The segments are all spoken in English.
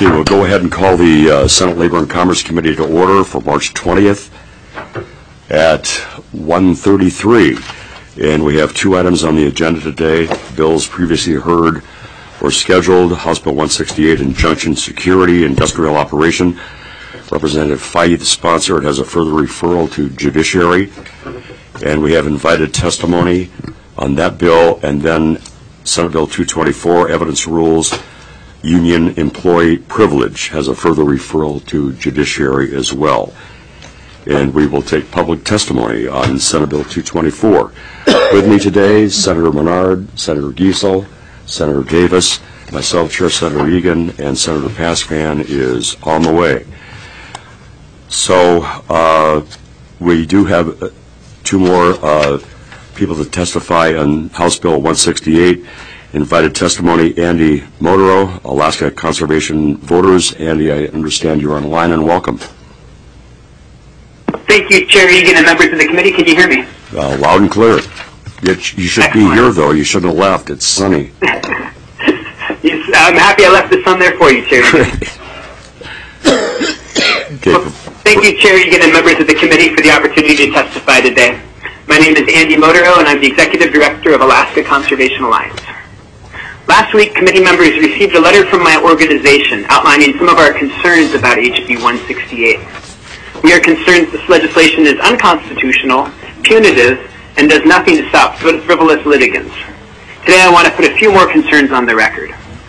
Okay, we'll go ahead and call the Senate Labor and Commerce Committee to order for March 20th at 1:33. And we have two items on the agenda today. Bills previously heard or scheduled: House Bill 168, Injunction Security, Industrial Operation. Representative Feige, the sponsor, it has a further referral to Judiciary. And we have invited testimony on that bill, and then Senate Bill 224, Evidence Rules, Union Employee Privilege, has a further referral to Judiciary as well. And we will take public testimony on Senate Bill 224. With me today, Senator Menard, Senator Giesel, Senator Davis, myself, Chair Senator Egan, and Senator Paspan is on the way. So we do have two more people to testify on House Bill 168. Invited testimony, Andy Modero, Alaska Conservation Voters. Andy, I understand you're on the line, and welcome. Thank you, Chair Egan and members of the committee. Can you hear me? Loud and clear. You should be here, though. You shouldn't have left. It's sunny. Yes, I'm happy I left the sun there for you, Chair. Okay. Well, thank you, Chair Egan and members of the committee, for the opportunity to testify today. My name is Andy Modero, and I'm the Executive Director of Alaska Conservation Alliance. Last week, committee members received a letter from my organization outlining some of our concerns about HB 168. We are concerned this legislation is unconstitutional, punitive, and does nothing to stop frivolous litigants. Today, I want to put a few more concerns on the record.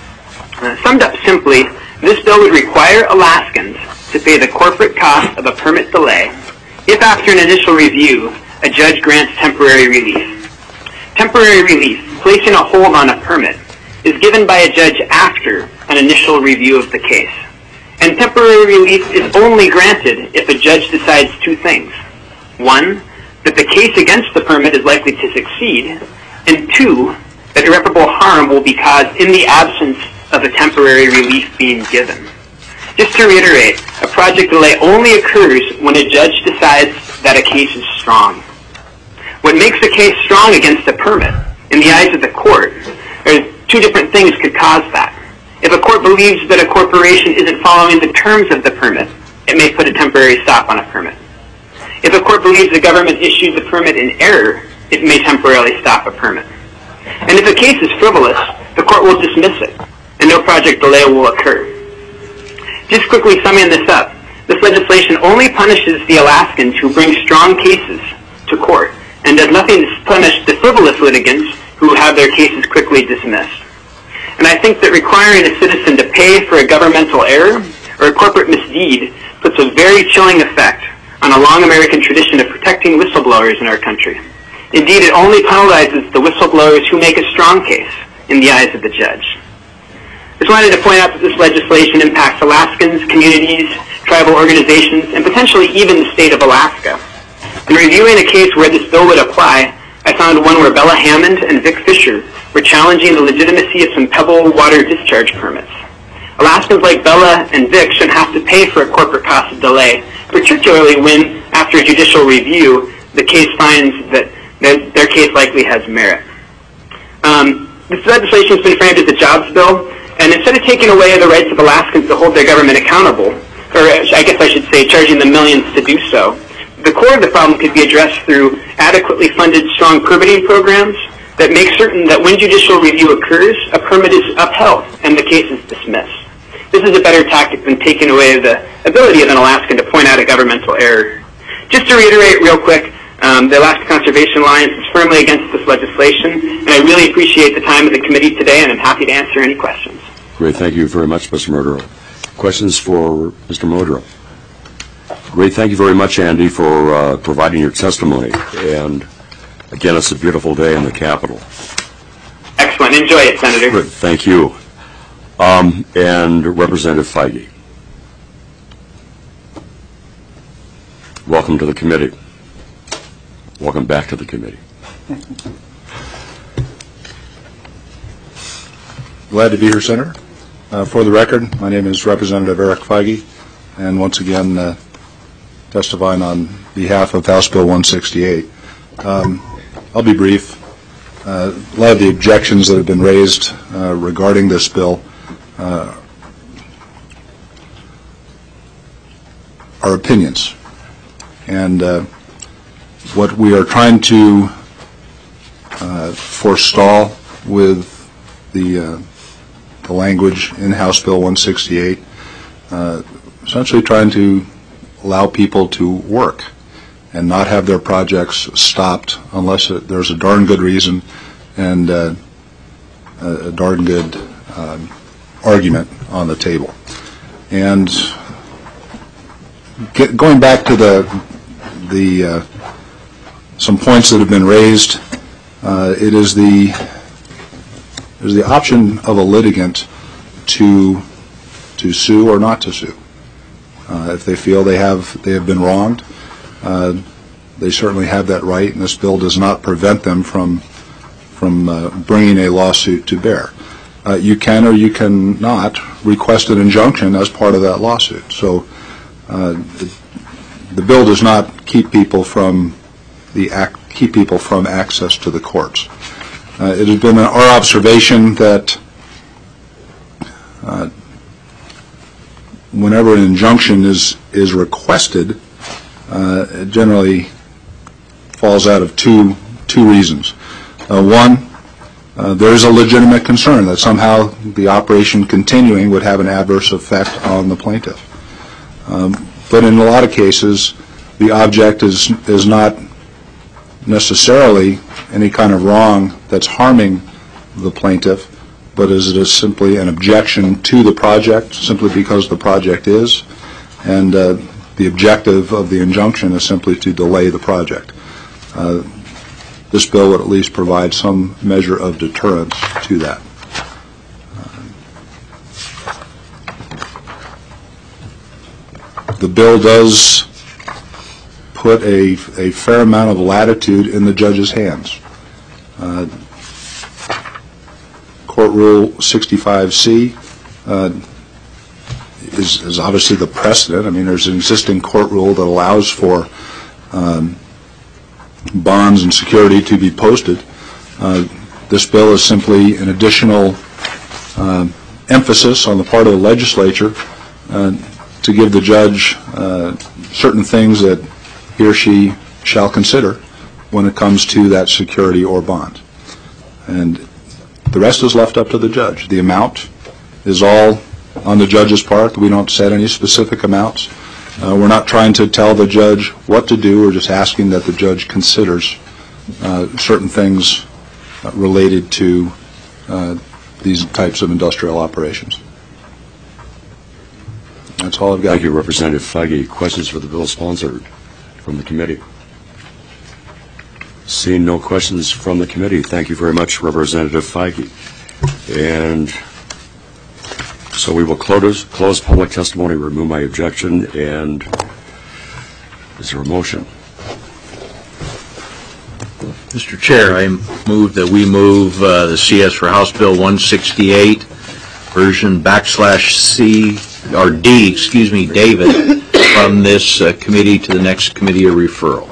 Summed up simply, this bill would require Alaskans to pay the corporate cost of a permit delay if, after an initial review, a judge grants temporary relief. Temporary relief, placing a hold on a permit, is given by a judge after an initial review of the case. And temporary relief is only granted if a judge decides two things. One, that the case against the permit is likely to succeed, and two, that irreparable harm will be caused in the absence of a temporary relief being given. Just to reiterate, a project delay only occurs when a judge decides that a case is strong. What makes a case strong against a permit, in the eyes of the court, two different things could cause that. If a court believes that a corporation isn't following the terms of the permit, it may put a temporary stop on a permit. If a court believes the government issued the permit in error, it may temporarily stop a permit. And if a case is frivolous, the court will dismiss it, and no project delay will occur. Just quickly summing this up, this legislation only punishes the Alaskans who bring strong cases to court, and does nothing to punish the frivolous litigants who have their cases quickly dismissed. And I think that requiring a citizen to pay for a governmental error or a corporate misdeed puts a very chilling effect on a long American tradition of protecting whistleblowers in our country. Indeed, it only penalizes the whistleblowers who make a strong case in the eyes of the judge. I just wanted to point out that this legislation impacts Alaskans, communities, tribal organizations, and potentially even the state of Alaska. In reviewing a case where this bill would apply, I found one where Bella Hammond and Vic Fisher were challenging the legitimacy of some Pebble water discharge permits. Alaskans like Bella and Vic shouldn't have to pay for a corporate cost of delay, particularly when, after a judicial review, the case finds that their case likely has merit. This legislation has been framed as a jobs bill, and instead of taking away the rights of Alaskans to hold their government accountable, or I guess I should say charging them millions to do so, the core of the problem could be addressed through adequately funded strong permitting programs that make certain that when judicial review occurs, a permit is upheld and the case is dismissed. This is a better tactic than taking away the ability of an Alaskan to point out a governmental error. Just to reiterate real quick, the Alaska Conservation Alliance is firmly against this legislation, and I really appreciate the time of the committee today, and I'm happy to answer any questions. Great. Thank you very much, Mr. Modero. Questions for Mr. Modero? Great. Thank you very much, Andy, for providing your testimony. And, again, it's a beautiful day in the Capitol. Excellent. Enjoy it, Senator. Good. Thank you. And Representative Feige. Welcome to the committee. Welcome back to the committee. Glad to be here, Senator. For the record, my name is Representative Eric Feige, and once again testifying on behalf of House Bill 168. I'll be brief. A lot of the objections that have been raised regarding this bill are opinions. And what we are trying to forestall with the language in House Bill 168, essentially trying to allow people to work and not have their projects stopped unless there's a darn good reason and a darn good argument on the table. And going back to some points that have been raised, it is the option of a litigant to sue or not to sue. If they feel they have been wronged, they certainly have that right, and this bill does not prevent them from bringing a lawsuit to bear. You can or you cannot request an injunction as part of that lawsuit. So the bill does not keep people from access to the courts. It has been our observation that whenever an injunction is requested, it generally falls out of two reasons. One, there is a legitimate concern that somehow the operation continuing would have an adverse effect on the plaintiff. But in a lot of cases, the object is not necessarily any kind of wrong that's harming the plaintiff, but it is simply an objection to the project, simply because the project is, and the objective of the injunction is simply to delay the project. This bill would at least provide some measure of deterrence to that. The bill does put a fair amount of latitude in the judge's hands. Court Rule 65C is obviously the precedent. I mean, there's an existing court rule that allows for bonds and security to be posted. This bill is simply an additional emphasis on the part of the legislature to give the judge certain things that he or she shall consider when it comes to that security or bond. And the rest is left up to the judge. The amount is all on the judge's part. We don't set any specific amounts. We're not trying to tell the judge what to do. We're just asking that the judge considers certain things related to these types of industrial operations. That's all I've got. Thank you, Representative Feige. Questions for the bill sponsor from the committee? Seeing no questions from the committee, thank you very much, Representative Feige. And so we will close public testimony, remove my objection, and is there a motion? Mr. Chair, I move that we move the CS for House Bill 168, version /C, or D, excuse me, David, from this committee to the next committee of referral,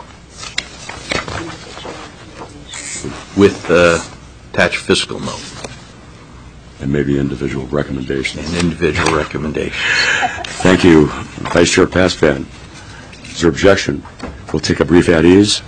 with attached fiscal note. And maybe individual recommendations. And individual recommendations. Thank you, Vice Chair Paspan. Is there objection? We'll take a brief at ease.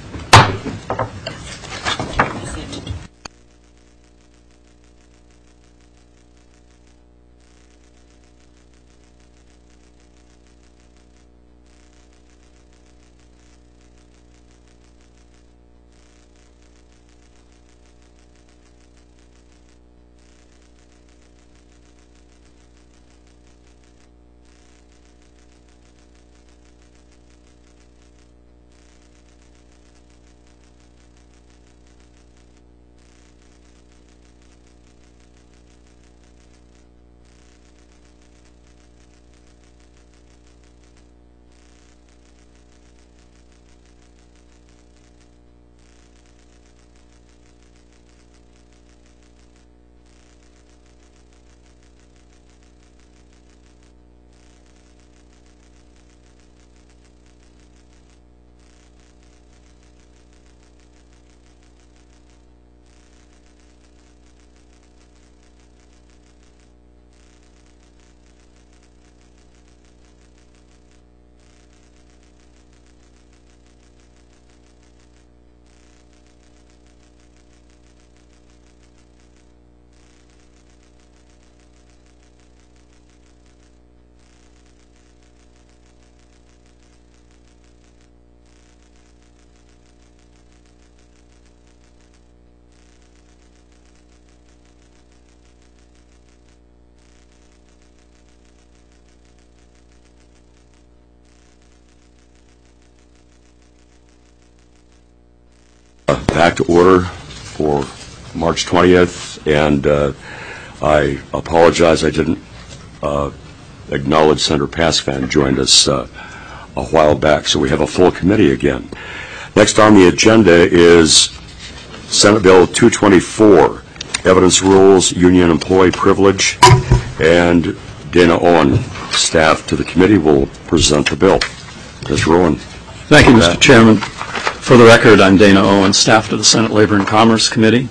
back to order for March 20th, and I apologize I didn't acknowledge Senator Paskvan joined us a while back, so we have a full committee again. Next on the agenda is Senate Bill 224, Evidence Rules, Union Employee Privilege, and Dana Owen, staff to the committee, will present the bill. Mr. Owen. Thank you, Mr. Chairman. For the record, I'm Dana Owen, staff to the Senate Labor and Commerce Committee.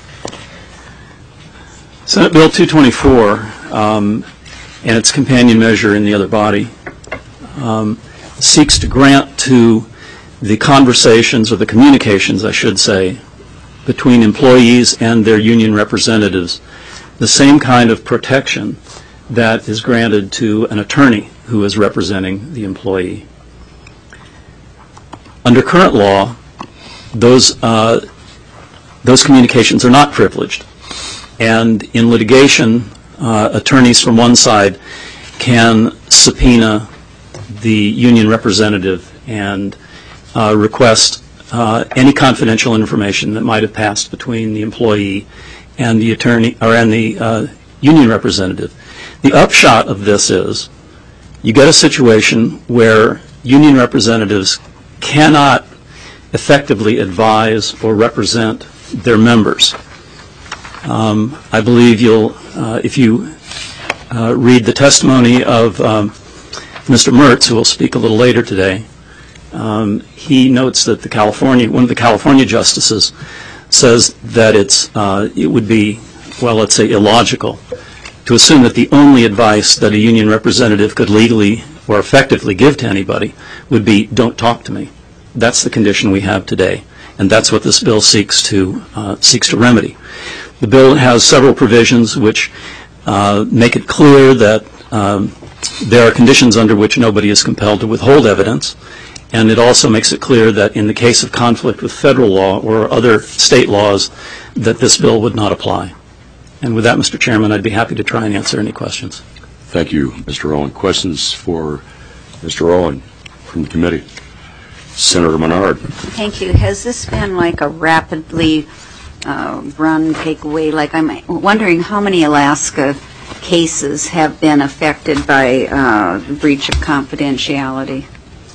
Senate Bill 224 and its companion measure in the other body seeks to grant to the conversations, or the communications, I should say, between employees and their union representatives the same kind of protection that is granted to an attorney who is representing the employee. Under current law, those communications are not privileged, and in litigation, attorneys from one side can subpoena the union representative and request any confidential information that might have passed between the employee and the attorney, or and the union representative. The upshot of this is you get a situation where union representatives cannot effectively advise or represent their members. I believe you'll, if you read the testimony of Mr. Mertz, who will speak a little later today, he notes that one of the California justices says that it would be, well, let's say, illogical to assume that the only advice that a union representative could legally or effectively give to anybody would be, don't talk to me. That's the condition we have today, and that's what this bill seeks to remedy. The bill has several provisions which make it clear that there are conditions under which nobody is compelled to withhold evidence, and it also makes it clear that in the case of conflict with federal law or other state laws, that this bill would not apply. And with that, Mr. Chairman, I'd be happy to try and answer any questions. Thank you, Mr. Owen. Questions for Mr. Owen from the committee? Senator Menard. Thank you. Has this been like a rapidly run takeaway? Like, I'm wondering how many Alaska cases have been affected by the breach of confidentiality?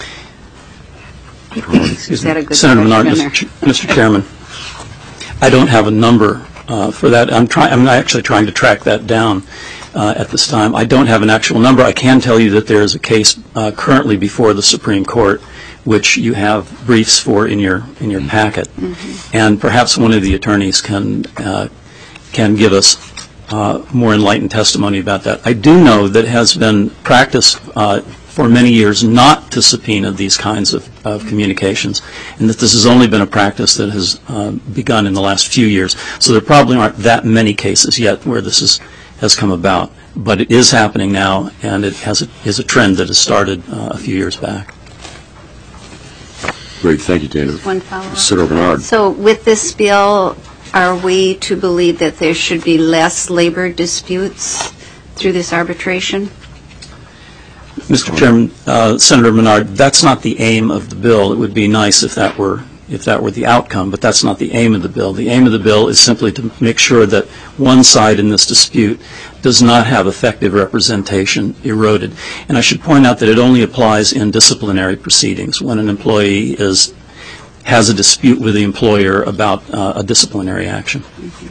Is that a good Senator Menard, question? Mr. Chairman, I don't have a number for that. I'm actually trying to track that down at this time. I don't have an actual number. I can tell you that there is a case currently before the Supreme Court, which you have briefs for in your packet, and perhaps one of the attorneys can give us more enlightened testimony about that. I do know that it has been practiced for many years not to subpoena these kinds of communications, and that this has only been a practice that has begun in the last few years. So there probably aren't that many cases yet where this has come about, but it is happening now, and it is a trend that has started a few years back. Great, thank you, Dana. One follow-up. Senator Menard. So with this bill, are we to believe that there should be less labor disputes through this arbitration? Mr. Chairman, Senator Menard, that's not the aim of the bill. It would be nice if that were the outcome, but that's not the aim of the bill. The aim of the bill is simply to make sure that one side in this dispute does not have effective representation eroded. And I should point out that it only applies in disciplinary proceedings when an employee has a dispute with the employer about a disciplinary action.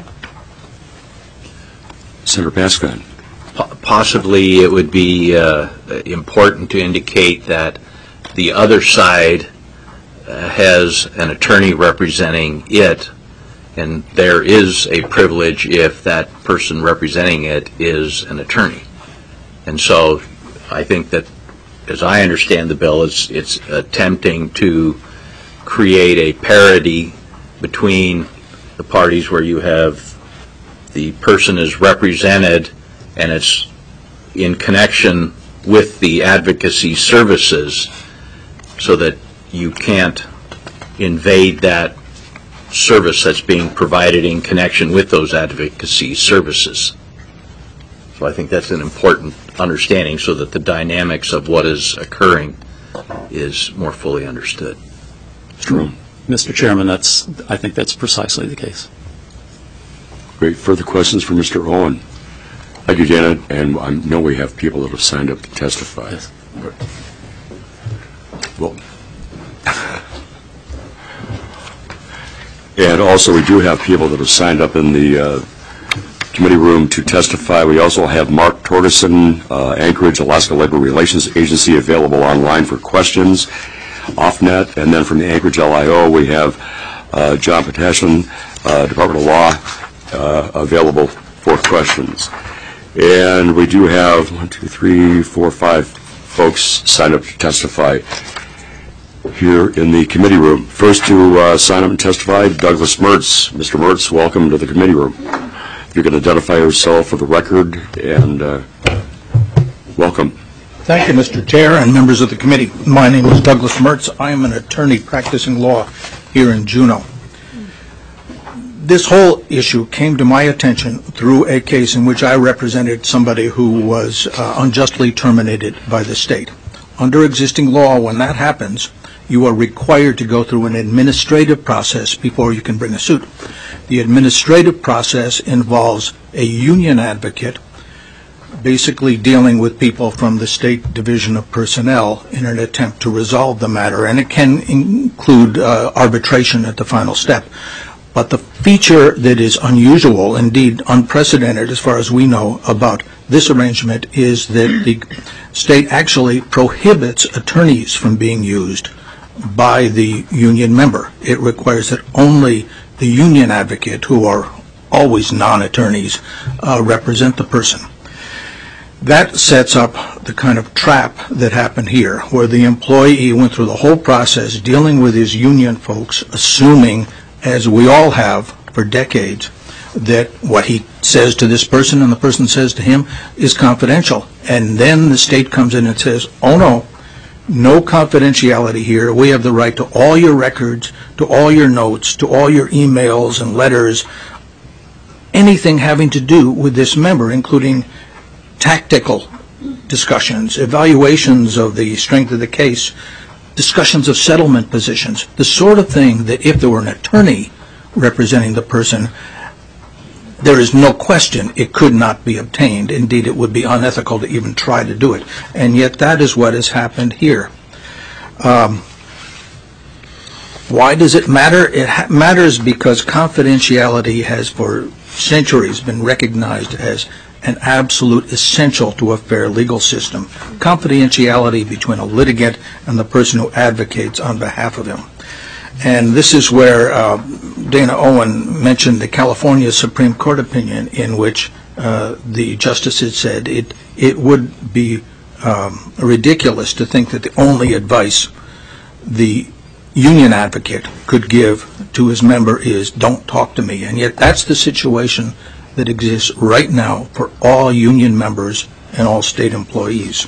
Senator Paskvan. Possibly it would be important to indicate that the other side has an attorney representing it, and there is a privilege if that person representing it is an attorney. And so I think that, as I understand the bill, it's attempting to create a parity between the parties where you have the person is represented and it's in connection with the advocacy services, so that you can't invade that service that's being provided in connection with those advocacy services. So I think that's an important understanding, so that the dynamics of what is occurring is more fully understood. True. Mr. Chairman, I think that's precisely the case. Great. Further questions for Mr. Owen? Thank you, Janet. And I know we have people that have signed up to testify. Yes. Well, and also we do have people that have signed up in the committee room to testify. We also have Mark Torgerson, Anchorage, Alaska Labor Relations Agency, available online for questions, off-net. And then from the Anchorage LIO, we have John Potashian, Department of Law, available for questions. And we do have 1, 2, 3, 4, 5 folks signed up to testify here in the committee room. First to sign up and testify, Douglas Mertz. Mr. Mertz, welcome to the committee room. If you can identify yourself for the record, and welcome. Thank you, Mr. Chair and members of the committee. My name is Douglas Mertz. I am an attorney practicing law here in Juneau. This whole issue came to my attention through a case in which I represented somebody who was unjustly terminated by the state. Under existing law, when that happens, you are required to go through an administrative process before you can bring a suit. The administrative process involves a union advocate basically dealing with people from the State Division of Personnel in an attempt to resolve the matter, and it can include arbitration at the final step. But the feature that is unusual, indeed unprecedented as far as we know about this arrangement, is that the state actually prohibits attorneys from being used by the union member. It requires that only the union advocate, who are always non-attorneys, represent the person. That sets up the kind of trap that happened here, where the employee went through the whole process dealing with his union folks, assuming, as we all have for decades, that what he says to this person and the person says to him is confidential. And then the state comes in and says, oh no, no confidentiality here. We have the right to all your records, to all your notes, to all your emails and letters, anything having to do with this member, including tactical discussions, evaluations of the strength of the case, discussions of settlement positions, the sort of thing that if there were an attorney representing the person, there is no question it could not be obtained. Indeed, it would be unethical to even try to do it. And yet that is what has happened here. Why does it matter? It matters because confidentiality has for centuries been recognized as an absolute essential to a fair legal system. Confidentiality between a litigant and the person who advocates on behalf of him. And this is where Dana Owen mentioned the California Supreme Court opinion in which the justices said it would be ridiculous to think that the only advice the union advocate could give to his member is don't talk to me. And yet that's the situation that exists right now for all union members and all state employees.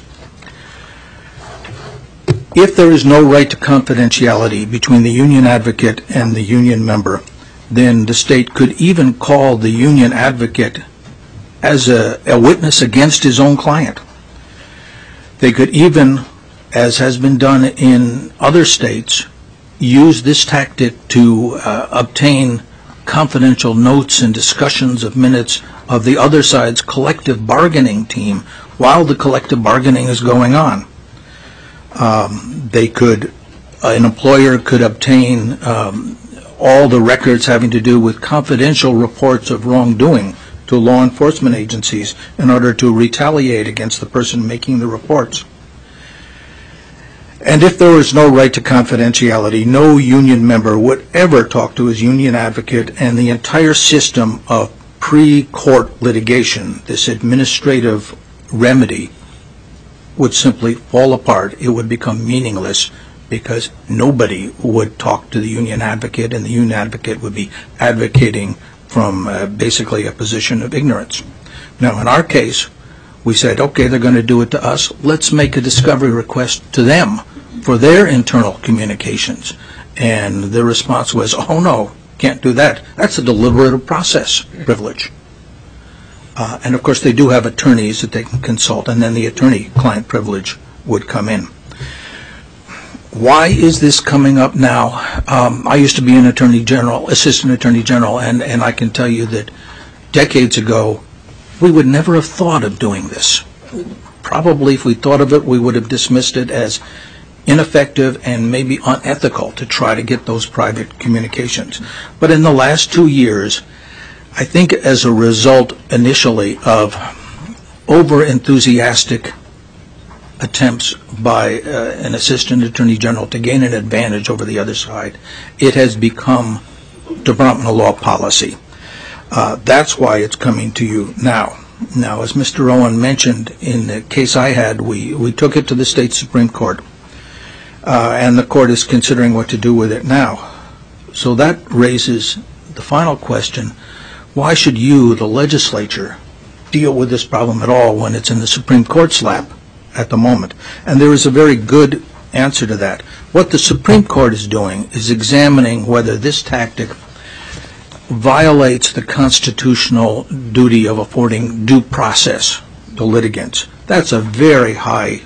If there is no right to confidentiality between the union advocate and the union member, then the state could even call the union advocate as a witness against his own client. They could even, as has been done in other states, use this tactic to obtain confidential notes and discussions of minutes of the other side's collective bargaining team while the collective bargaining is going on. An employer could obtain all the records having to do with confidential reports of wrongdoing to law enforcement agencies in order to retaliate against the person making the reports. And if there was no right to confidentiality, no union member would ever talk to his union advocate, and the entire system of pre-court litigation, this administrative remedy, would simply fall apart. It would become meaningless because nobody would talk to the union advocate, and the union advocate would be advocating from basically a position of ignorance. Now, in our case, we said, okay, they're going to do it to us. Let's make a discovery request to them for their internal communications. And the response was, oh, no, can't do that. That's a deliberative process privilege. And, of course, they do have attorneys that they can consult, and then the attorney-client privilege would come in. Why is this coming up now? I used to be an attorney general, assistant attorney general, and I can tell you that decades ago, we would never have thought of doing this. Probably if we thought of it, we would have dismissed it as ineffective and maybe unethical to try to get those private communications. But in the last 2 years, I think as a result initially of over-enthusiastic attempts by an assistant attorney general to gain an advantage over the other side, it has become Department of Law policy. That's why it's coming to you now. Now, as Mr. Owen mentioned, in the case I had, we took it to the state Supreme Court, and the court is considering what to do with it now. So that raises the final question: why should you, the legislature, deal with this problem at all when it's in the Supreme Court's lap at the moment? And there is a very good answer to that. What the Supreme Court is doing is examining whether this tactic violates the constitutional duty of affording due process to litigants. That's a very high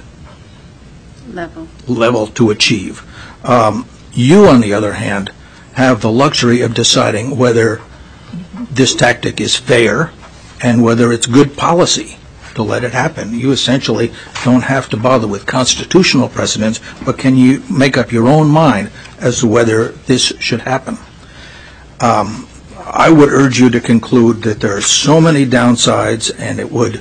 level to achieve. You, on the other hand, have the luxury of deciding whether this tactic is fair and whether it's good policy to let it happen. You essentially don't have to bother with constitutional precedents, but can you make up your own mind as to whether this should happen? I would urge you to conclude that there are so many downsides, and it would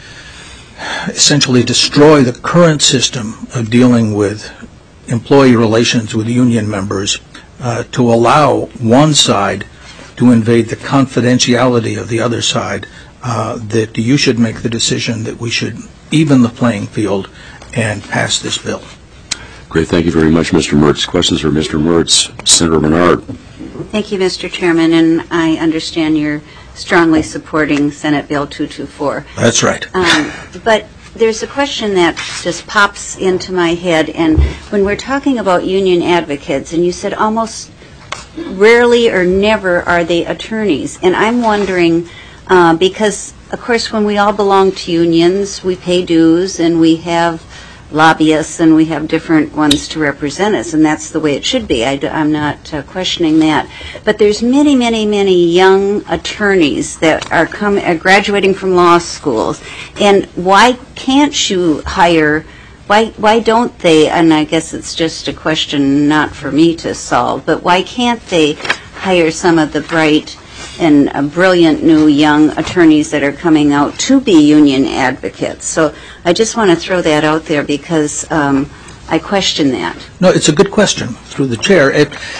essentially destroy the current system of dealing with employee relations with union members to allow one side to invade the confidentiality of the other side, that you should make the decision that we should even the playing field and pass this bill. Great. Thank you very much, Mr. Mertz. Questions for Mr. Mertz? Senator Menard. Thank you, Mr. Chairman, and I understand you're strongly supporting Senate Bill 224. That's right. But there's a question that just pops into my head, and when we're talking about union advocates, and you said almost rarely or never are they attorneys, and I'm wondering, because, of course, when we all belong to unions, we pay dues, and we have lobbyists, and we have different ones to represent us, and that's the way it should be. I'm not questioning that. But there's many, many, many young attorneys that are graduating from law schools, and why can't you hire, why don't they, and I guess it's just a question not for me to solve, but why can't they hire some of the bright and brilliant new young attorneys that are coming out to be union advocates? So I just want to throw that out there because I question that. No, it's a good question through the chair.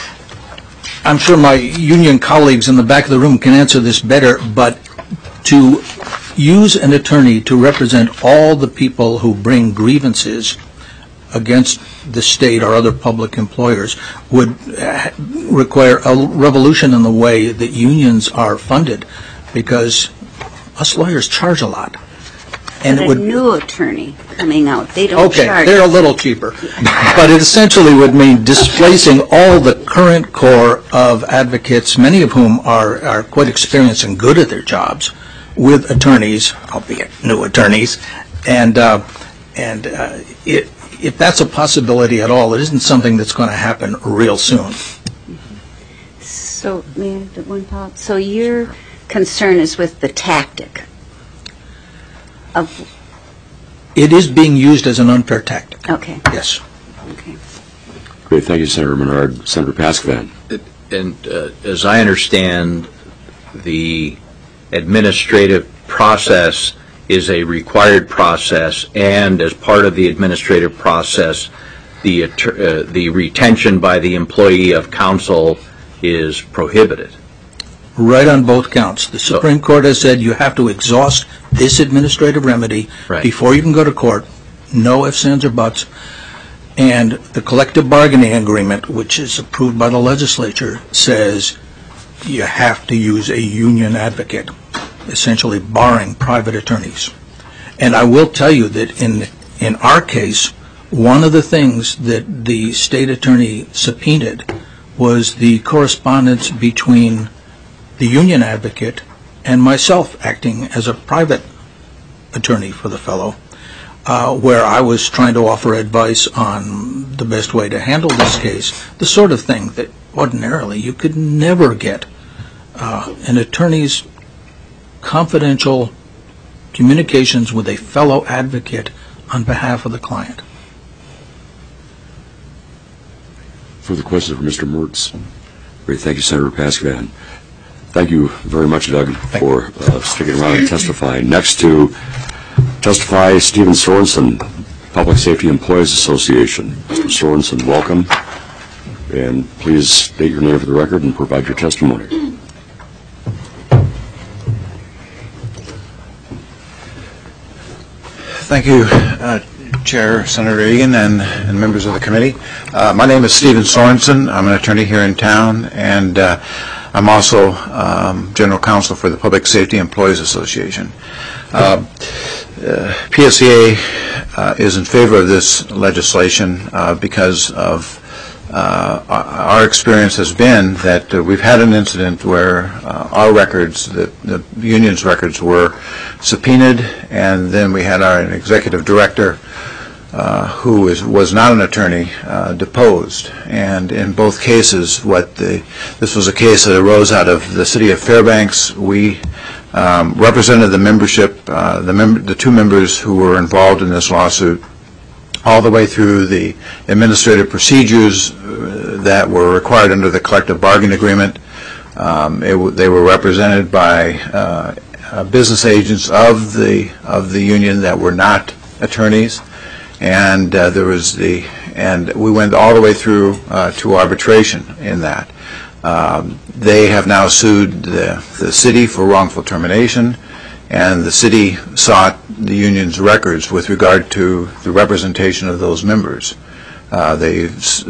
I'm sure my union colleagues in the back of the room can answer this better, but to use an attorney to represent all the people who bring grievances against the state or other public employers would require a revolution in the way that unions are funded, because us lawyers charge a lot. And but it would, a new attorney coming out, they don't charge. Okay, they're a little cheaper. But it essentially would mean displacing all the current core of advocates, many of whom are quite experienced and good at their jobs, with attorneys, albeit new attorneys. And if that's a possibility at all, it isn't something that's going to happen real soon. So, may I have one thought? So your concern is with the tactic of... It is being used as an unfair tactic. Okay. Yes. Okay. Great. Thank you, Senator Menard. Senator Paskovan. And as I understand, the administrative process is a required process, and as part of the administrative process, the retention by the employee of counsel is prohibited. Right on both counts. The Supreme Court has said you have to exhaust this administrative remedy before you can go to court. No ifs, ands, or buts. And the collective bargaining agreement, which is approved by the legislature, says you have to use a union advocate, essentially barring private attorneys. And I will tell you that in our case, one of the things that the state attorney subpoenaed was the correspondence between the union advocate and myself acting as a private attorney for the fellow, where I was trying to offer advice on the best way to handle this case, the sort of thing that ordinarily you could never get an attorney's confidential communications with a fellow advocate on behalf of the client. Further questions for Mr. Mertz? Great. Thank you, Senator Paskvan. Thank you very much, Doug, for sticking around and testifying. Next to testify, Stephen Sorensen, Public Safety Employees Association. Mr. Sorensen, welcome. And please state your name for the record and provide your testimony. Thank you, Chair, Senator Egan, and members of the committee. My name is Stephen Sorensen. I'm an attorney here in town, and I'm also General Counsel for the Public Safety Employees Association. PSEA is in favor of this legislation because of our experience has been that we've had an incident where our records, the union's records, were subpoenaed, and then we had our executive director, who was not an attorney, deposed. And in both cases, this was a case that arose out of the city of Fairbanks. We represented the membership, the two members who were involved in this lawsuit, all the way through the administrative procedures that were required under the collective bargaining agreement. They were represented by business agents of the union that were not attorneys, and we went all the way through to arbitration in that. They have now sued the city for wrongful termination, and the city sought the union's records with regard to the representation of those members. They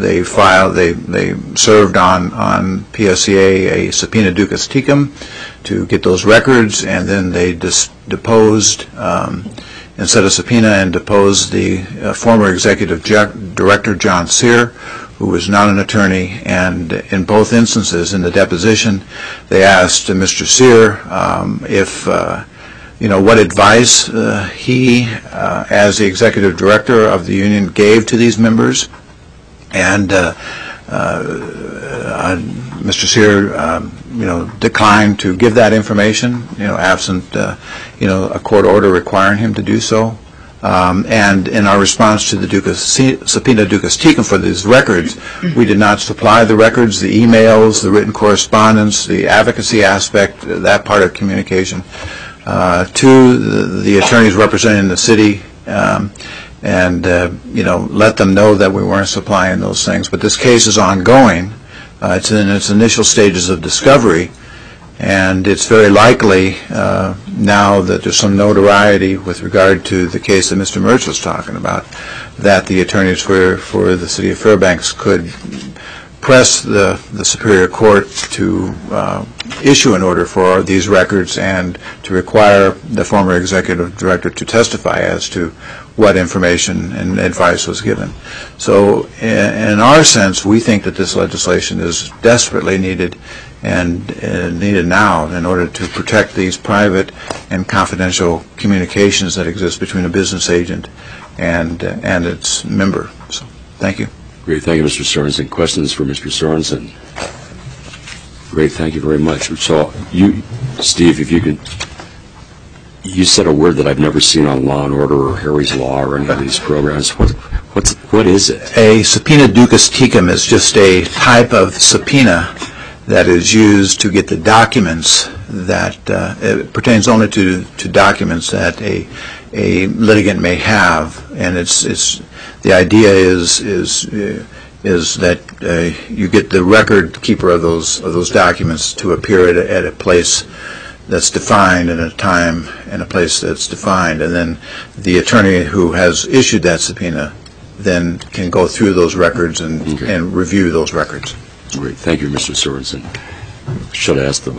served on PSEA a subpoena ducis tecum to get those records, and then they deposed and set a subpoena and deposed the former executive director, John Sear, who was not an attorney. And in both instances, in the deposition, they asked Mr. Sear what advice he, as the executive director of the union, gave to these members. And Mr. Sear, declined to give that information, absent, a court order requiring him to do so. And in our response to the subpoena ducis tecum for these records, we did not supply the records, the emails, the written correspondence, the advocacy aspect, that part of communication, to the attorneys representing the city, and let them know that we weren't supplying those things. But this case is ongoing. It's in its initial stages of discovery, and it's very likely now that there's some notoriety with regard to the case that Mr. Mertz was talking about, that the attorneys for the city of Fairbanks could press the Superior Court to issue an order for these records and to require the former executive director to testify as to what information and advice was given. So in our sense, we think that this legislation is desperately needed, and needed now, in order to protect these private and confidential communications that exist between a business agent and its member. So thank you. Great. Thank you, Mr. Sorensen. Questions for Mr. Sorensen? Great. Thank you very much. So Steve, if you could, you said a word that I've never seen on Law and Order or Harry's Law or any of these programs. What is it? A subpoena ducis tecum is just a type of subpoena that is used to get the documents that it pertains only to documents that a litigant may have, and the idea is that you get the record keeper of those documents to appear at a place that's defined, and a time and a place that's defined, and then the attorney who has issued that subpoena then can go through those records and review those records. Great. Thank you, Mr. Sorensen. Should have asked the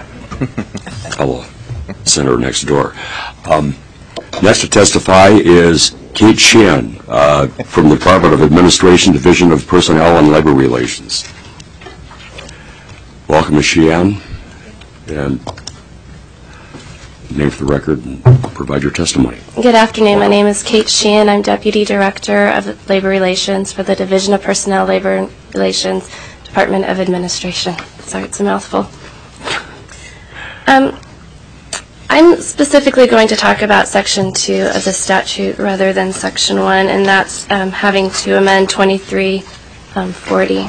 fellow senator next door. Next to testify is Kate Sheehan from the Department of Administration, Division of Personnel and Labor Relations. Welcome, Ms. Sheehan. And name for the record and provide your testimony. Good afternoon. My name is Kate Sheehan. I'm Deputy Director of Labor Relations for the Division of Personnel Labor Relations, Department of Administration. Sorry, it's a mouthful. I'm specifically going to talk about Section 2 of the statute rather than Section 1, and that's having to amend 2340.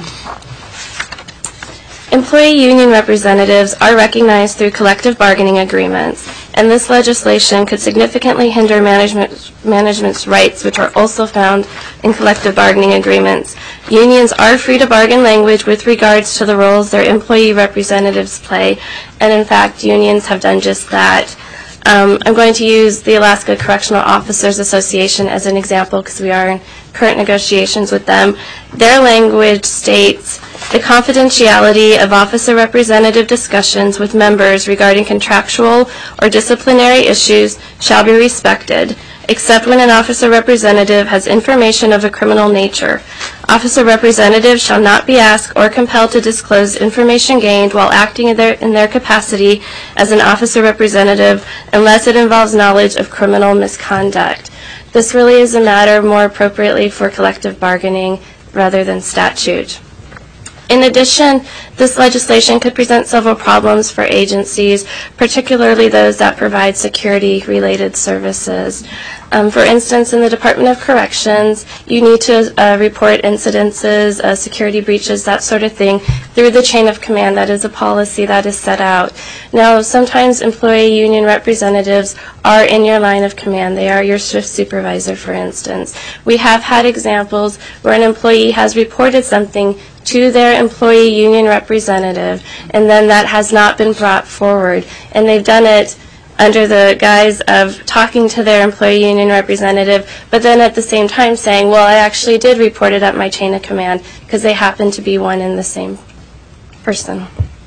Employee union representatives are recognized through collective bargaining agreements, and this legislation could significantly hinder management's rights, which are also found in collective bargaining agreements. Unions are free to bargain language with regards to the roles their employee representatives play, and in fact, unions have done just that. I'm going to use the Alaska Correctional Officers Association as an example because we are in current negotiations with them. Their language states, the confidentiality of officer representative discussions with members regarding contractual or disciplinary issues shall be respected, except when an officer representative has information of a criminal nature. Officer representatives shall not be asked or compelled to disclose information gained while acting in their capacity as an officer representative unless it involves knowledge of criminal misconduct. This really is a matter more appropriately for collective bargaining rather than statute. In addition, this legislation could present several problems for agencies, particularly those that provide security-related services. For instance, in the Department of Corrections, you need to report incidences, security breaches, that sort of thing, through the chain of command. That is a policy that is set out. Now, sometimes employee union representatives are in your line of command. They are your shift supervisor, for instance. We have had examples where an employee has reported something to their employee union representative, and then that has not been brought forward. And they've done it under the guise of talking to their employee union representative, but then at the same time saying, well, I actually did report it up my chain of command, because they happen to be one and the same person.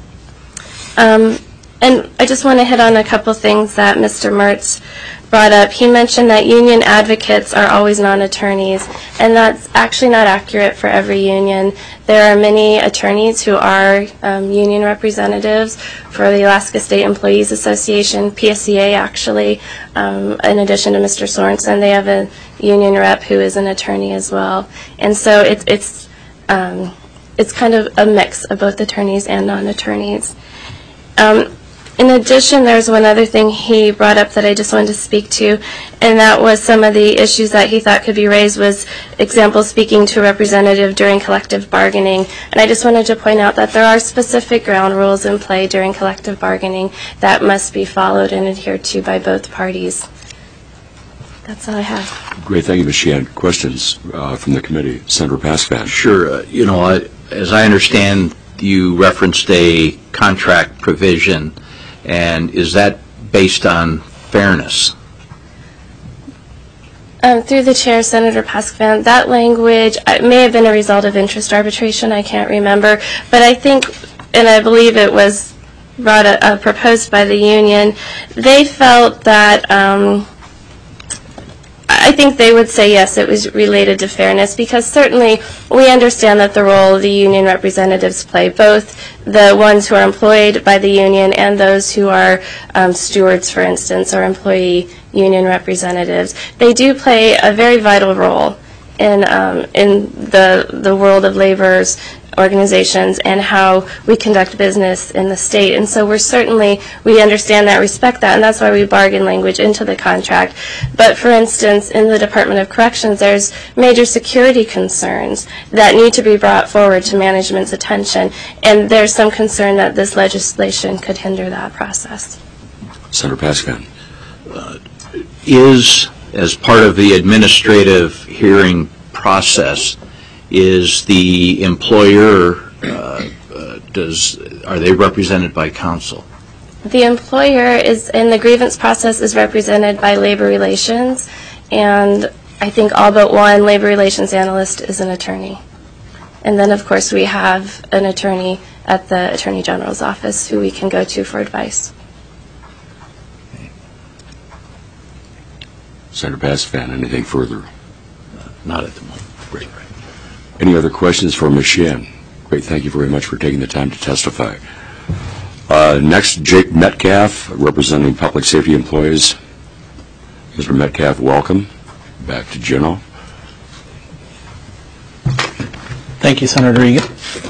And I just want to hit on a couple things that Mr. Mertz brought up. He mentioned that union advocates are always non-attorneys, and that's actually not accurate for every union. There are many attorneys who are union representatives for the Alaska State Employees Association, PSCA actually. In addition to Mr. Sorensen, they have a union rep who is an attorney as well. And so it's kind of a mix of both attorneys and non-attorneys. In addition, there's one other thing he brought up that I just wanted to speak to, and that was some of the issues that he thought could be raised was example speaking to a representative during collective bargaining. And I just wanted to point out that there are specific ground rules in play during collective bargaining that must be followed and adhered to by both parties. That's all I have. Great. Thank you, Ms. Sheehan. Questions from the committee? Senator Paskvan. Sure. As I understand, you referenced a contract provision. And is that based on fairness? Through the chair, Senator Paskvan, that language may have been a result of interest arbitration. I can't remember. But I think, and I believe it was proposed by the union, they felt that I think they would say yes, it was related to fairness, because certainly we understand that the role the union representatives play, both the ones who are employed by the union and those who are stewards, for instance, or employee union representatives. They do play a very vital role in the world of labor's organizations and how we conduct business in the state. And so we understand that, respect that, and that's why we bargain language into the contract. But for instance, in the Department of Corrections, there's major security concerns that need to be brought forward to management's attention, and there's some concern that this legislation could hinder that process. Senator Paskvan. As part of the administrative hearing process, is the employer, are they represented by counsel? The employer is, in the grievance process, is represented by labor relations, and I think all but one labor relations analyst is an attorney. And then, of course, we have an attorney at the Attorney General's office who we can go to for advice. Senator Paskvan, anything further? Not at the moment. Great. Any other questions for Ms. Sheehan? Great. Thank you very much for taking the time to testify. Next, Jake Metcalf, representing public safety employees. Mr. Metcalf, welcome. Back to Juneau. Thank you, Senator Egan.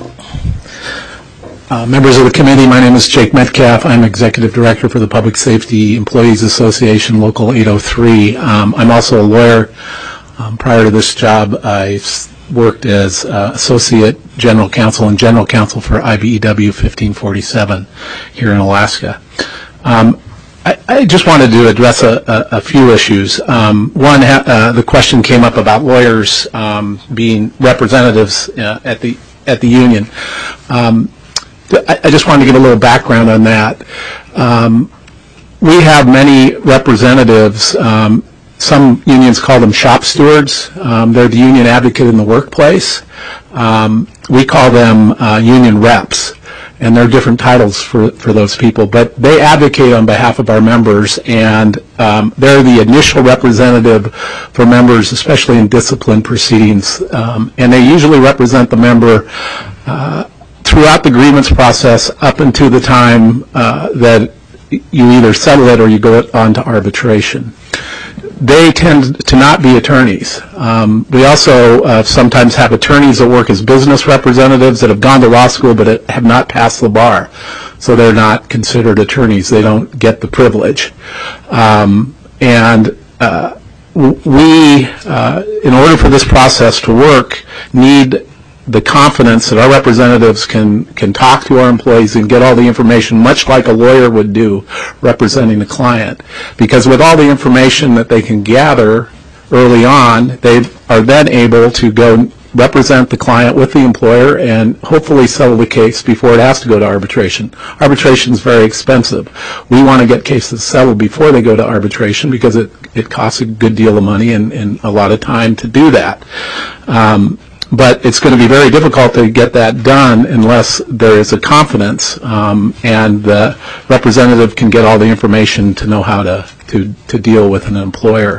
Members of the committee, my name is Jake Metcalf. I'm Executive Director for the Public Safety Employees Association, Local 803. I'm also a lawyer. Prior to this job, I worked as Associate General Counsel and General Counsel for IBEW 1547 here in Alaska. I just wanted to address a few issues. One, the question came up about lawyers being representatives at the union. I just wanted to give a little background on that. We have many representatives. Some unions call them shop stewards. They're the union advocate in the workplace. We call them union reps, and there are different titles for those people. But they advocate on behalf of our members, and they're the initial representative for members, especially in discipline proceedings. And they usually represent the member throughout the grievance process up until the time that you either settle it or you go on to arbitration. They tend to not be attorneys. We also sometimes have attorneys that work as business representatives that have gone to law school but have not passed the bar. So they're not considered attorneys. They don't get the privilege. We, in order for this process to work, need the confidence that our representatives can talk to our employees and get all the information, much like a lawyer would do representing the client. Because with all the information that they can gather early on, they are then able to go represent the client with the employer and hopefully settle the case before it has to go to arbitration. Arbitration is very expensive. We want to get cases settled before they go to arbitration because it costs a good deal of money and a lot of time to do that. But it's going to be very difficult to get that done unless there is a confidence and the representative can get all the information to know how to deal with an employer.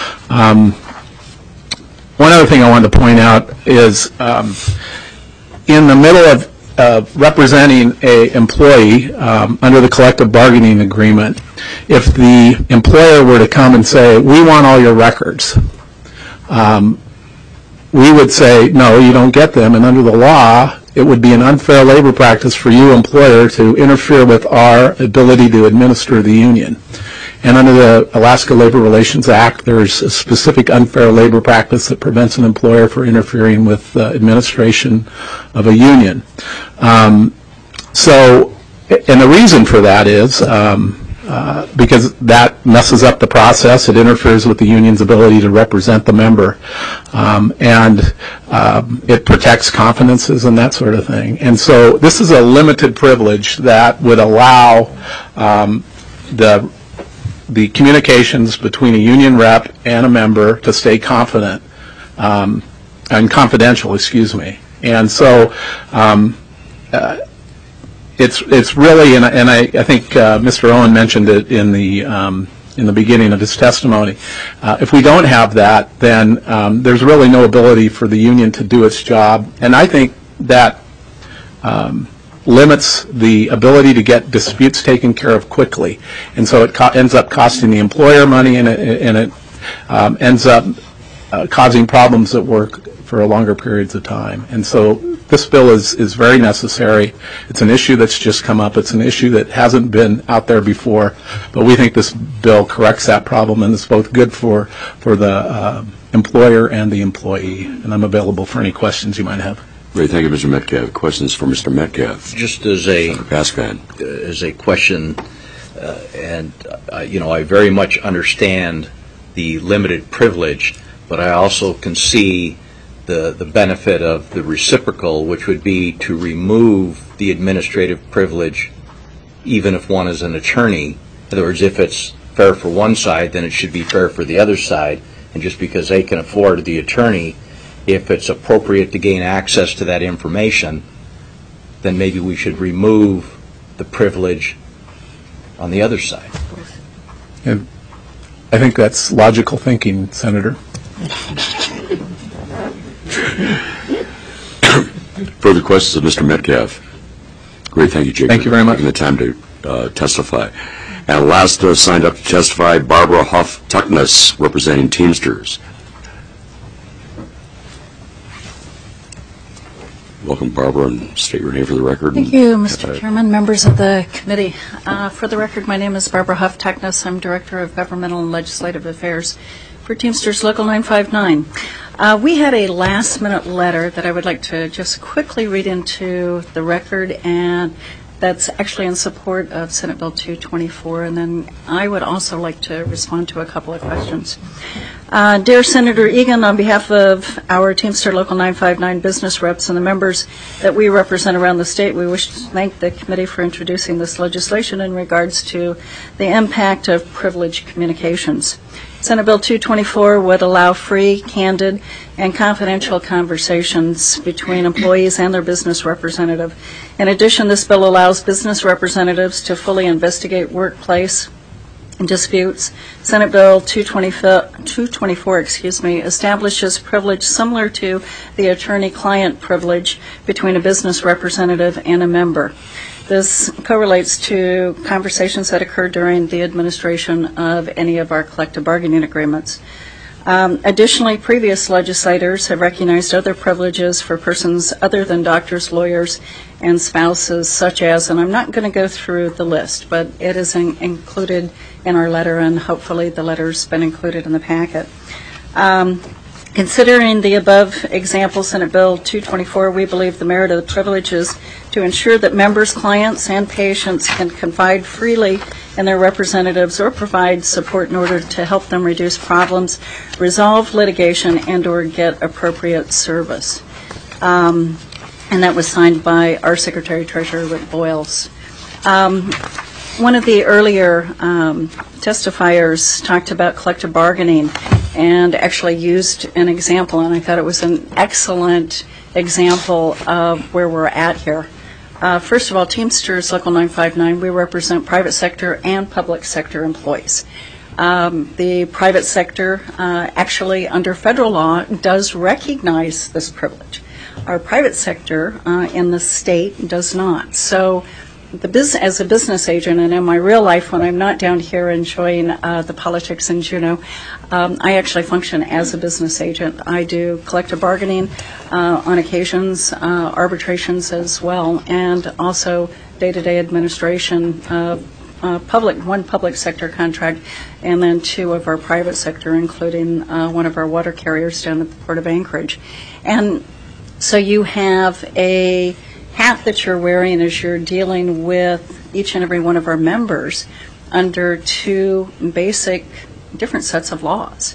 One other thing I wanted to point out is in the middle of representing an employee under the collective bargaining agreement, if the employer were to come and say, we want all your records, we would say, no, you don't get them, and under the law, it would be an unfair labor practice for you, employer, to interfere with our ability to administer the union. And under the Alaska Labor Relations Act, there's a specific unfair labor practice that prevents an employer from interfering with the administration of a union. And the reason for that is because that messes up the process. It interferes with the union's ability to represent the member. It protects confidences and that sort of thing. And so this is a limited privilege that would allow the communications between a union rep and a member to stay confident and confidential, excuse me. And so it's really, and I think Mr. Owen mentioned it in the beginning of his testimony. If we don't have that, then there's really no ability for the union to do its job. And I think that limits the ability to get disputes taken care of quickly. And so it ends up costing the employer money, and it ends up causing problems at work for longer periods of time. And so this bill is very necessary. It's an issue that's just come up. It's an issue that hasn't been out there before. But we think this bill corrects that problem, and it's both good for the employer and the employee. And I'm available for any questions you might have. Great, thank you, Mr. Metcalf. Questions for Mr. Metcalf? Just as a question, I very much understand the limited privilege, but I also can see the benefit of the reciprocal, which would be to remove the administrative privilege, even if one is an attorney. In other words, if it's fair for one side, then it should be fair for the other side. And just because they can afford the attorney, if it's appropriate to gain access to that information, then maybe we should remove the privilege on the other side. And I think that's logical thinking, Senator. Further questions of Mr. Metcalf? Great, thank you, Jake. Thank you very much. For taking the time to testify. And last signed up to testify, Barbara Huff-Tuckness, representing Teamsters. Welcome, Barbara, and state your name for the record. Thank you, Mr. Chairman, members of the committee. For the record, my name is Barbara Huff-Tuckness. I'm Director of Governmental and Legislative Affairs for Teamsters Local 959. We had a last-minute letter that I would like to just quickly read into the record, and that's actually in support of Senate Bill 224, and then I would also like to respond to a couple of questions. Dear Senator Egan, on behalf of our Teamster Local 959 business reps and the members that we represent around the state, we wish to thank the committee for introducing this legislation in regards to the impact of privileged communications. Senate Bill 224 would allow free, candid, and confidential conversations between employees and their business representative. In addition, this bill allows business representatives to fully investigate workplace disputes. Senate Bill 224 establishes privilege similar to the attorney-client privilege between a business representative and a member. This correlates to conversations that occur during the administration of any of our collective bargaining agreements. Additionally, previous legislators have recognized other privileges for persons other than doctors, lawyers, and spouses, such as, and I'm not going to go through the list, but it is included in our letter, and hopefully the letter's been included in the packet. Considering the above example, Senate Bill 224, we believe the merit of the privilege is to ensure that members, clients, and patients can confide freely in their representatives or provide support in order to help them reduce problems, resolve litigation, and or get appropriate service. And that was signed by our Secretary-Treasurer, Rick Boyles. One of the earlier testifiers talked about collective bargaining and actually used an example, and I thought it was an excellent example of where we're at here. First of all, Teamsters Local 959, we represent private sector and public sector employees. The private sector actually under federal law does recognize this privilege. Our private sector in the state does not. So as a business agent, and in my real life when I'm not down here enjoying the politics in Juneau, I actually function as a business agent. I do collective bargaining on occasions, arbitrations as well, and also day-to-day administration of one public sector contract, and then two of our private sector, including one of our water carriers down at the Port of Anchorage. And so you have a hat that you're wearing as you're dealing with each and every one of our members under two basic different sets of laws.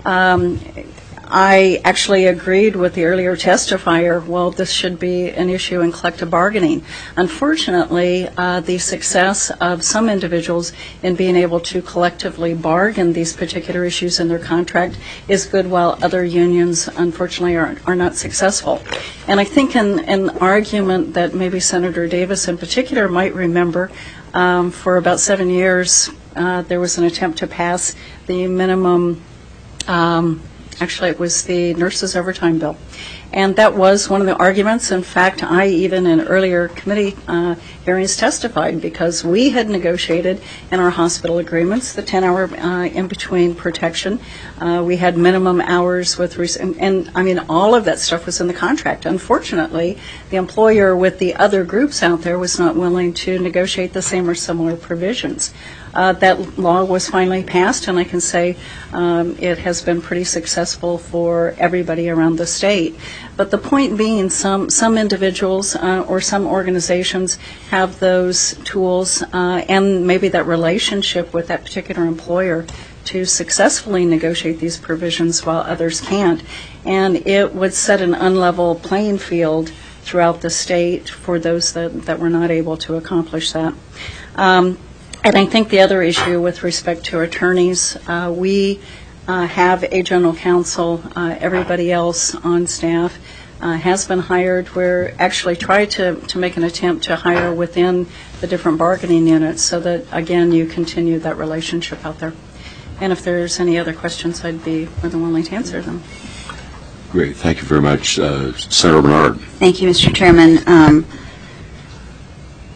I actually agreed with the earlier testifier, well, this should be an issue in collective bargaining. Unfortunately, the success of some individuals in being able to collectively bargain these particular issues in their contract is good, while other unions, unfortunately, are not successful. And I think an argument that maybe Senator Davis in particular might remember, for about 7 years, there was an attempt to pass the minimum actually, it was the nurses' overtime bill. And that was one of the arguments. In fact, I even in earlier committee hearings testified because we had negotiated in our hospital agreements the 10-hour in-between protection. We had minimum hours and I mean, all of that stuff was in the contract. Unfortunately, the employer with the other groups out there was not willing to negotiate the same or similar provisions. That law was finally passed, and I can say it has been pretty successful for everybody around the state. But the point being, some individuals or some organizations have those tools and maybe that relationship with that particular employer to successfully negotiate these provisions while others can't. And it would set an unlevel playing field throughout the state for those that were not able to accomplish that. And I think the other issue with respect to attorneys, we have a general counsel. Everybody else on staff has been hired. We're actually trying to make an attempt to hire within the different bargaining units so that, again, you continue that relationship out there. And if there's any other questions, I'd be more than willing to answer them. Great. Thank you very much. Senator Bernard. Thank you, Mr. Chairman.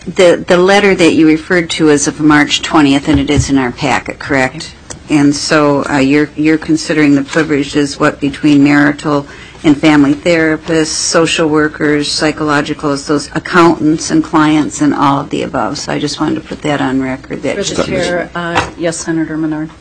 the letter that you referred to is of March 20th, and it is in our packet, correct? And so you're considering the privileges, what, between marital and family therapists, social workers, psychologicals, those accountants and clients, and all of the above. So I just wanted to put that on record. That Mr. Chair, yes, Senator Menard.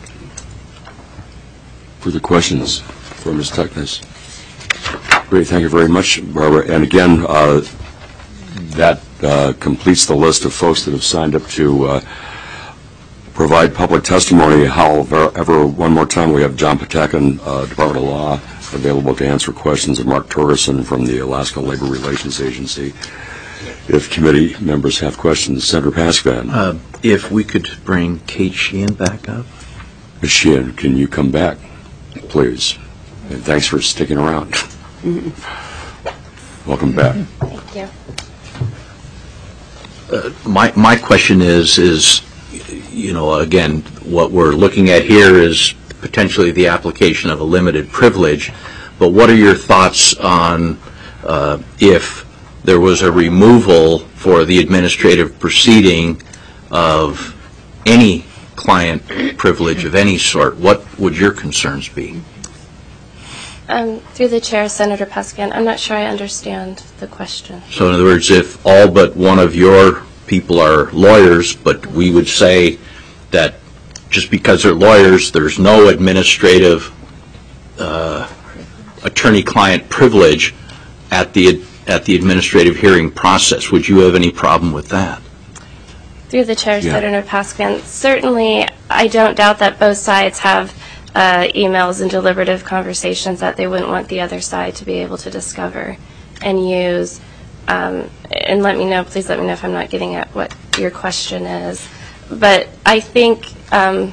Further questions for Ms. Tuckness? Great, thank you very much, Barbara. And again, that completes the list of folks that have signed up to provide public testimony. However, one more time, we have John Patakin, Department of Law, available to answer questions, and Mark Torgerson from the Alaska Labor Relations Agency. If committee members have questions, Senator Paskvan. If we could bring Kate Sheehan back up. Ms. Sheehan, can you come back, please? And thanks for sticking around. Welcome back. Thank you. My question is, again, what we're looking at here is potentially the application of a limited privilege, but what are your thoughts on if there was a removal for the administrative proceeding of any client privilege of any sort? What would your concerns be? Through the chair, Senator Paskvan, I'm not sure I understand the question. So in other words, if all but one of your people are lawyers, but we would say that just because they're lawyers, there's no administrative attorney-client privilege at the administrative hearing process. Would you have any problem with that? Through the chair, Senator Paskvan, certainly I don't doubt that both sides have emails and deliberative conversations that they wouldn't want the other side to be able to discover and use. And please let me know if I'm not getting at what your question is. But I think I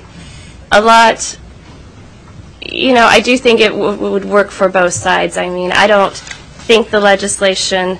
do think it would work for both sides. I mean, I don't think the legislation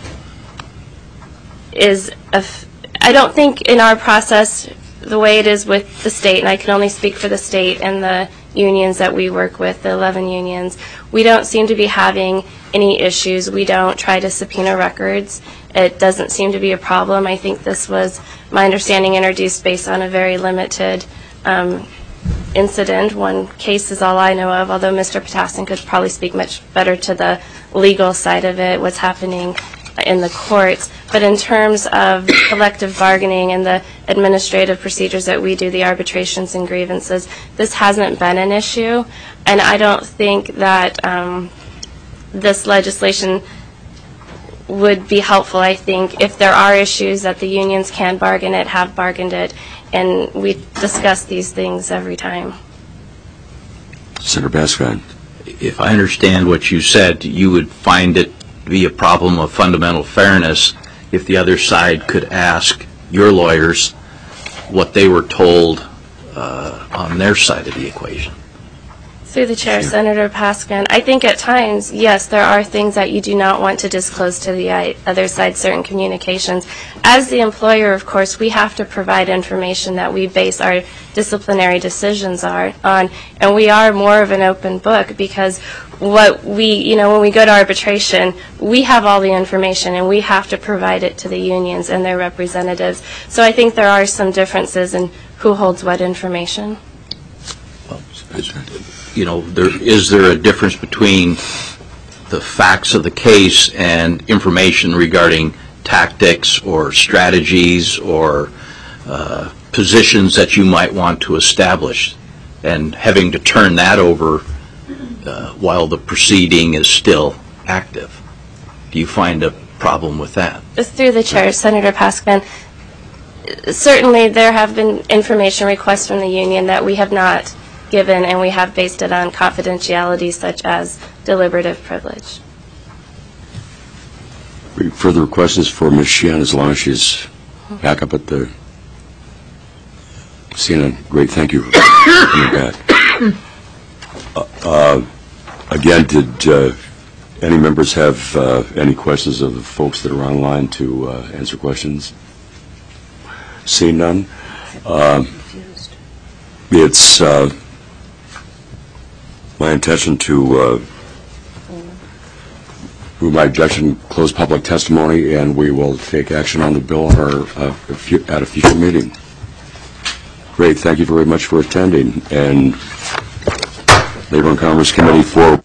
I don't think in our process, the way it is with the state, and I can only speak for the state and the unions that we work with, the 11 unions, we don't seem to be having any issues. We don't try to subpoena records. It doesn't seem to be a problem. I think this was, my understanding, introduced based on a very limited incident. One case is all I know of, although Mr. Patasin could probably speak much better to the legal side of it, what's happening in the courts. But in terms of collective bargaining and the administrative procedures that we do, the arbitrations and grievances, this hasn't been an issue. And I don't think that this legislation would be helpful. I think if there are issues that the unions can bargain it, have bargained it, and we discuss these things every time. Senator Paskvan. If I understand what you said, you would find it to be a problem of fundamental fairness if the other side could ask your lawyers what they were told on their side of the equation. Through the chair, Senator Paskvan, I think at times, yes, there are things that you do not want to disclose to the other side, certain communications. As the employer, of course, we have to provide information that we base our disciplinary decisions on, and we are more of an open book because what we, when we go to arbitration, we have all the information and we have to provide it to the unions and their representatives. So I think there are some differences in who holds what information. Is there a difference between the facts of the case and information regarding tactics or strategies or positions that you might want to establish, and having to turn that over while the proceeding is still active? Do you find a problem with that? Through the chair, Senator Paskvan, certainly there have been information requests from the union that we have not given, and we have based it on confidentiality such as deliberative privilege. Further questions for Ms. Sheehan, as long as she's back up at the CNN. Great, thank you for coming back. Again, did any members have any questions of the folks that are online to answer questions? Seeing none. It's my intention to Move my objection, close public testimony, and we will take action on the bill at a future meeting. Great, thank you very much for attending. And Labor and Commerce Committee for